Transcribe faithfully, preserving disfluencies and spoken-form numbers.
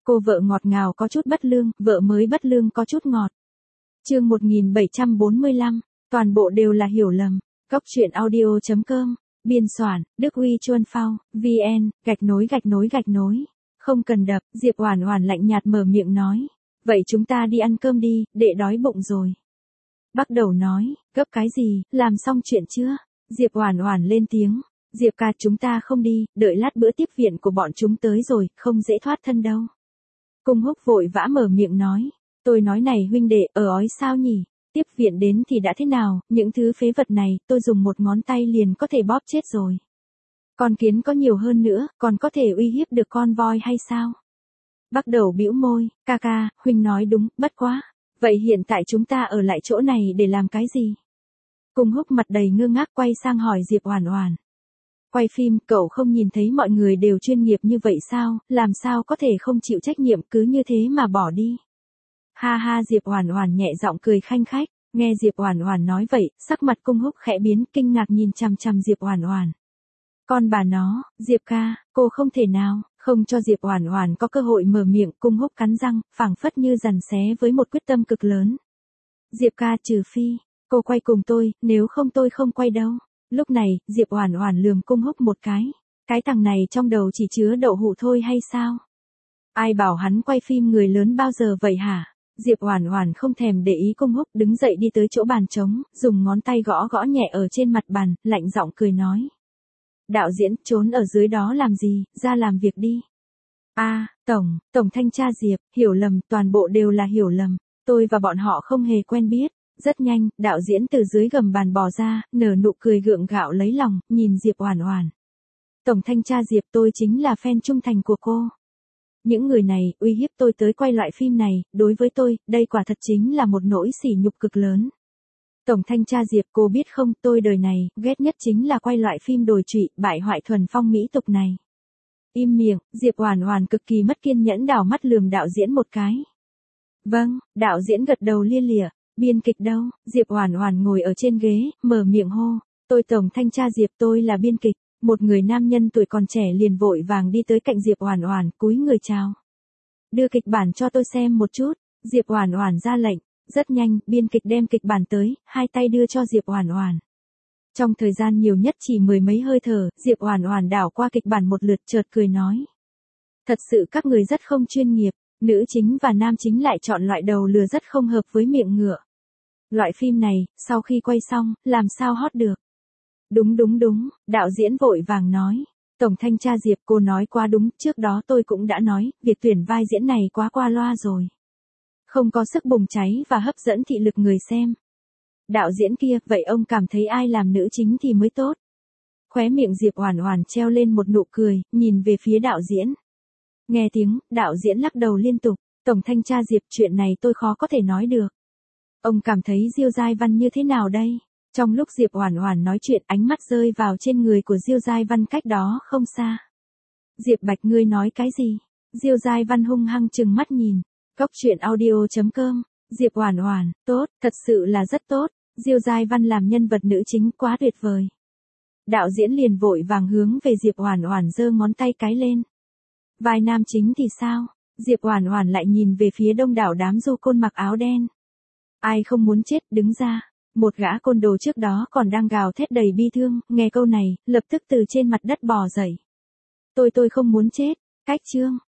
Cô vợ ngọt ngào có chút bất lương, vợ mới bất lương có chút ngọt. Chương một nghìn bảy trăm bốn mươi lăm, toàn bộ đều là hiểu lầm. Góc truyện audio chấm com, biên soạn, Đức Huy Chuân Phao, vn, gạch nối gạch nối gạch nối. Không cần đập, Diệp Oản Oản lạnh nhạt mở miệng nói. Vậy chúng ta đi ăn cơm đi, đệ đói bụng rồi. Bắt đầu nói, gấp cái gì, làm xong chuyện chưa? Diệp Oản Oản lên tiếng. Diệp ca chúng ta không đi, đợi lát bữa tiếp viện của bọn chúng tới rồi, không dễ thoát thân đâu. Cung Húc vội vã mở miệng nói. Tôi nói này huynh đệ, ở ói sao nhỉ? Tiếp viện đến thì đã thế nào, những thứ phế vật này, tôi dùng một ngón tay liền có thể bóp chết rồi. Con kiến có nhiều hơn nữa, còn có thể uy hiếp được con voi hay sao? Bắt đầu bĩu môi, ca ca, huynh nói đúng, bất quá. Vậy hiện tại chúng ta ở lại chỗ này để làm cái gì? Cung Húc mặt đầy ngơ ngác quay sang hỏi Diệp Oản Oản. Quay phim, cậu không nhìn thấy mọi người đều chuyên nghiệp như vậy sao, làm sao có thể không chịu trách nhiệm cứ như thế mà bỏ đi. Ha ha Diệp Oản Oản nhẹ giọng cười khanh khách, nghe Diệp Oản Oản nói vậy, sắc mặt Cung Húc khẽ biến, kinh ngạc nhìn chằm chằm Diệp Oản Oản. Con bà nó, Diệp ca, cô không thể nào, không cho Diệp Oản Oản có cơ hội mở miệng, Cung Húc cắn răng, phảng phất như giằng xé với một quyết tâm cực lớn. Diệp ca trừ phi, cô quay cùng tôi, nếu không tôi không quay đâu. Lúc này, Diệp Oản Oản lườm Cung Húc một cái, cái thằng này trong đầu chỉ chứa đậu hũ thôi hay sao? Ai bảo hắn quay phim người lớn bao giờ vậy hả? Diệp Oản Oản không thèm để ý Cung Húc, đứng dậy đi tới chỗ bàn trống, dùng ngón tay gõ gõ nhẹ ở trên mặt bàn, lạnh giọng cười nói. Đạo diễn, trốn ở dưới đó làm gì, ra làm việc đi. A, à, tổng, tổng thanh tra Diệp, hiểu lầm, toàn bộ đều là hiểu lầm, tôi và bọn họ không hề quen biết. Rất nhanh, đạo diễn từ dưới gầm bàn bò ra, nở nụ cười gượng gạo lấy lòng, nhìn Diệp Oản Oản. Tổng thanh tra Diệp, tôi chính là fan trung thành của cô. Những người này uy hiếp tôi tới quay loại phim này, đối với tôi, đây quả thật chính là một nỗi sỉ nhục cực lớn. Tổng thanh tra Diệp, cô biết không, tôi đời này, ghét nhất chính là quay loại phim đồi trụy, bại hoại thuần phong mỹ tục này. Im miệng, Diệp Oản Oản cực kỳ mất kiên nhẫn đảo mắt lườm đạo diễn một cái. Vâng, đạo diễn gật đầu lia lịa. Biên kịch đâu? Diệp Oản Oản ngồi ở trên ghế, mở miệng hô. Tôi tổng thanh tra Diệp, tôi là biên kịch. Một người nam nhân tuổi còn trẻ liền vội vàng đi tới cạnh Diệp Oản Oản, cúi người chào. Đưa kịch bản cho tôi xem một chút. Diệp Oản Oản ra lệnh. Rất nhanh, biên kịch đem kịch bản tới, hai tay đưa cho Diệp Oản Oản. Trong thời gian nhiều nhất chỉ mười mấy hơi thở, Diệp Oản Oản đảo qua kịch bản một lượt chợt cười nói. Thật sự các người rất không chuyên nghiệp, nữ chính và nam chính lại chọn loại đầu lừa rất không hợp với miệng ngựa. Loại phim này, sau khi quay xong, làm sao hot được? Đúng đúng đúng, đạo diễn vội vàng nói. Tổng thanh tra Diệp, cô nói quá đúng, trước đó tôi cũng đã nói, việc tuyển vai diễn này quá qua loa rồi. Không có sức bùng cháy và hấp dẫn thị lực người xem. Đạo diễn kia, vậy ông cảm thấy ai làm nữ chính thì mới tốt? Khóe miệng Diệp Oản Oản treo lên một nụ cười, nhìn về phía đạo diễn. Nghe tiếng, đạo diễn lắc đầu liên tục. Tổng thanh tra Diệp, chuyện này tôi khó có thể nói được. Ông cảm thấy Diêu Giai Văn như thế nào đây? Trong lúc Diệp Oản Oản nói chuyện, ánh mắt rơi vào trên người của Diêu Giai Văn cách đó không xa. Diệp Bạch, ngươi nói cái gì? Diêu Giai Văn hung hăng trừng mắt nhìn. Góc truyện audio chấm com, Diệp Oản Oản, tốt, thật sự là rất tốt. Diêu Giai Văn làm nhân vật nữ chính quá tuyệt vời. Đạo diễn liền vội vàng hướng về Diệp Oản Oản giơ ngón tay cái lên. Vai nam chính thì sao? Diệp Oản Oản lại nhìn về phía đông đảo đám du côn mặc áo đen. Ai không muốn chết, đứng ra. Một gã côn đồ trước đó còn đang gào thét đầy bi thương, nghe câu này, lập tức từ trên mặt đất bò dậy. Tôi tôi không muốn chết, cách chương,